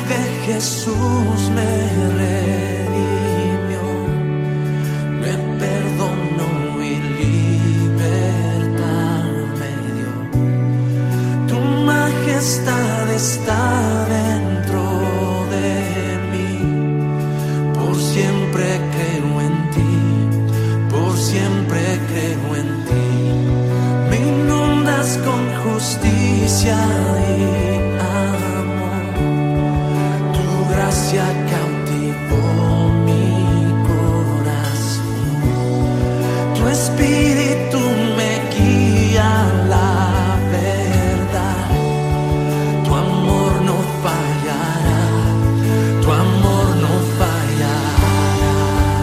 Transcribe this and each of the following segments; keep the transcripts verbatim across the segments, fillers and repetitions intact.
Jesús me redimió, me perdonó y libertad me dio. Tu majestad está dentro de mí, por siempre creo en ti, por siempre creo en ti. Me inundas con justicia y gracia cautivó mi corazón. Tu espíritu me guía a la verdad. Tu amor no fallará, tu amor no fallará.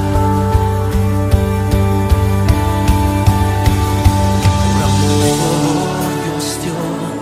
Por amor Dios dio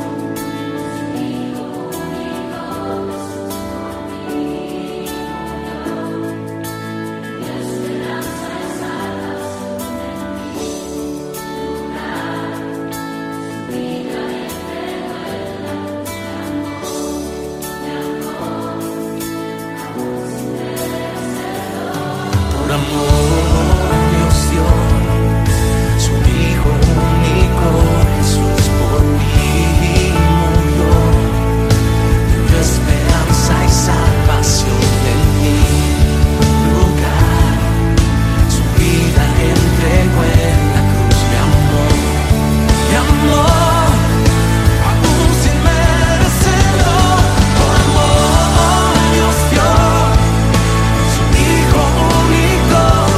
Por amor Dios dio su Hijo único, Jesús por mí murió. Dio esperanza y salvación en mi lugar. Su vida entregó en la cruz, mi amor, mi amor, aún sin merecerlo. Por amor Dios dio su Hijo único.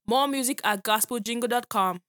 More music at gospel jingle dot com.